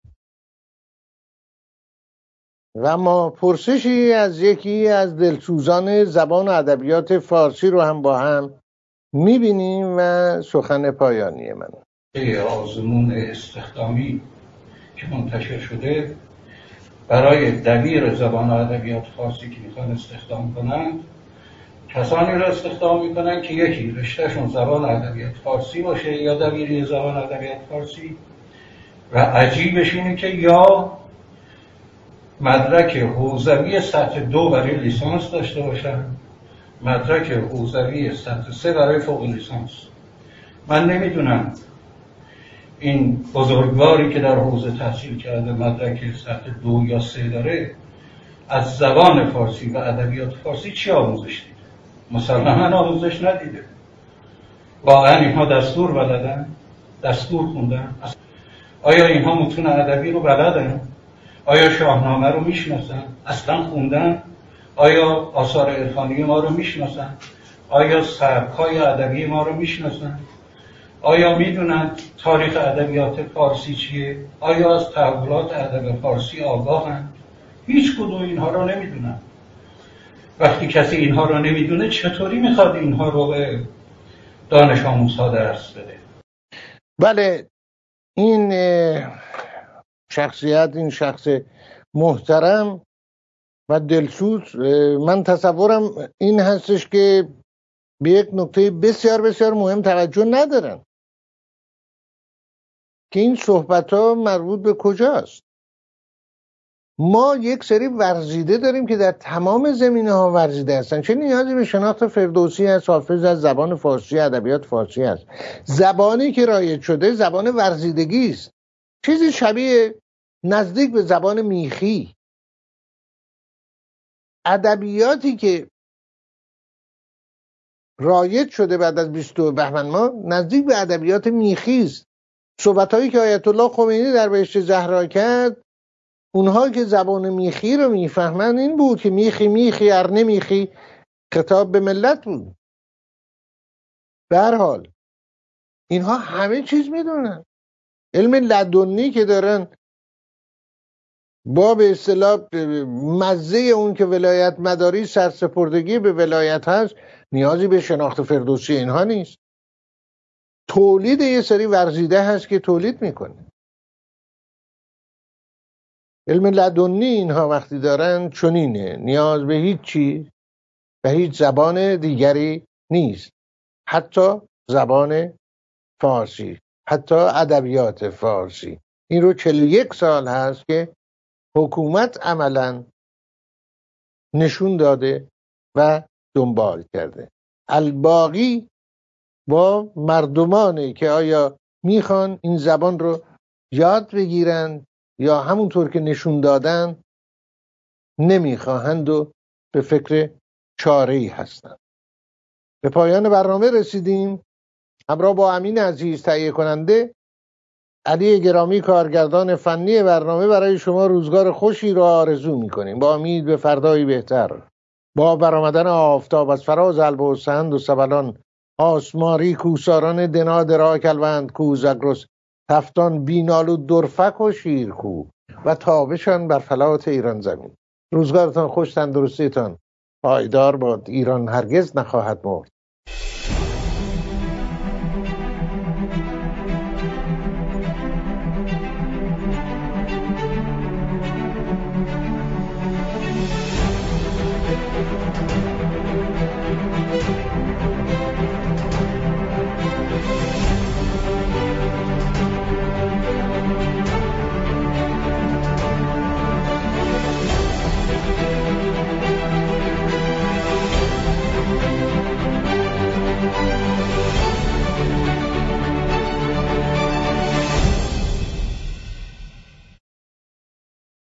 و ما پرسشی از یکی از دلسوزان زبان و ادبیات فارسی رو هم با هم میبینیم و سخن پایانی من. آزمون استخدامی که منتشر شده برای دبیر زبان و ادبیات فارسی که میخوان استخدام کنند، کسانی را استخدام میکنن که یکی رشتهشون زبان ادبیات فارسی باشه یا دبیری زبان ادبیات فارسی، و عجیبش اینه که یا مدرک حوزوی سطح دو برای لیسانس داشته باشن، مدرک حوزوی سطح سه برای فوق لیسانس. من نمیدونم این بزرگواری که در حوزه تحصیل کرده مدرک سطح دو یا سه داره از زبان فارسی و ادبیات فارسی چی آموزش دیده؟ مسلماً آموزش ندیده. واقعا اینها دستور بلدن؟ دستور خوندن؟ آیا اینها متون ادبی رو بلدن؟ آیا شاهنامه رو میشناسن؟ اصلا خوندن؟ آیا آثار عرفانی ما رو میشناسن؟ آیا سبک‌های ادبی ما رو میشناسن؟ آیا میدونن تاریخ ادبیات فارسی چیه؟ آیا از تحولات ادب فارسی آگاهن؟ هیچ کدوم اینها رو نمیدونن. وقتی کسی اینها رو نمیدونه چطوری میخواد اینها رو به دانش آموزها درس بده؟ بله، این شخصیت، این شخص محترم و دلسوز، من تصورم این هستش که به یک نکته بسیار بسیار مهم توجه ندارن که این صحبت ها مربوط به کجاست. ما یک سری ورزیده داریم که در تمام زمینه ها ورزیده هستن. چه نیازی به شناخت فردوسی هست، حافظ از زبان فارسی، ادبیات فارسی هست. زبانی که رایج شده زبان ورزیدگی است، چیزی شبیه نزدیک به زبان میخی. ادبیاتی که رایج شده بعد از بیست و دو بهمن ماه نزدیک به ادبیات میخی است. صحبت‌هایی که آیت الله خمینی در بهشت زهرا کرد، اونها که زبان میخی رو میفهمن این بود که میخی میخی ار نمیخی خطاب به ملت بود. به هر حال اینها همه چیز میدونن. علم لدنی که دارن با به اصطلاح مزه اون که ولایت مداری سرسپردگی به ولایت هست، نیازی به شناخت فردوسی اینها نیست. تولید یه سری ورزیده هست که تولید میکنه. علم لدنی اینها وقتی دارن چنینه، نیاز به هیچ چی، به هیچ زبان دیگری نیست، حتی زبان فارسی، حتی ادبیات فارسی. این رو چهل و یک سال هست که حکومت عملاً نشون داده و دنبال کرده. الباقی با مردمانی که آیا میخوان این زبان رو یاد بگیرن یا همونطور که نشون دادن نمیخواهند و به فکر چاره‌ای هستند. به پایان برنامه رسیدیم. همراه با امین عزیز تهیه کننده، علی گرامی کارگردان فنی برنامه، برای شما روزگار خوشی را آرزو میکنیم با امید به فردایی بهتر. با برآمدن آفتاب از فراز الب و سهند و سبلان، آسماری کوساران دنا درا کلوند کوزگرس، تفتان بینال و درفک و شیرکو و تابشان بر فلات ایران زمین. روزگارتان خوش، تندرستیتان پایدار باد. ایران هرگز نخواهد مرد.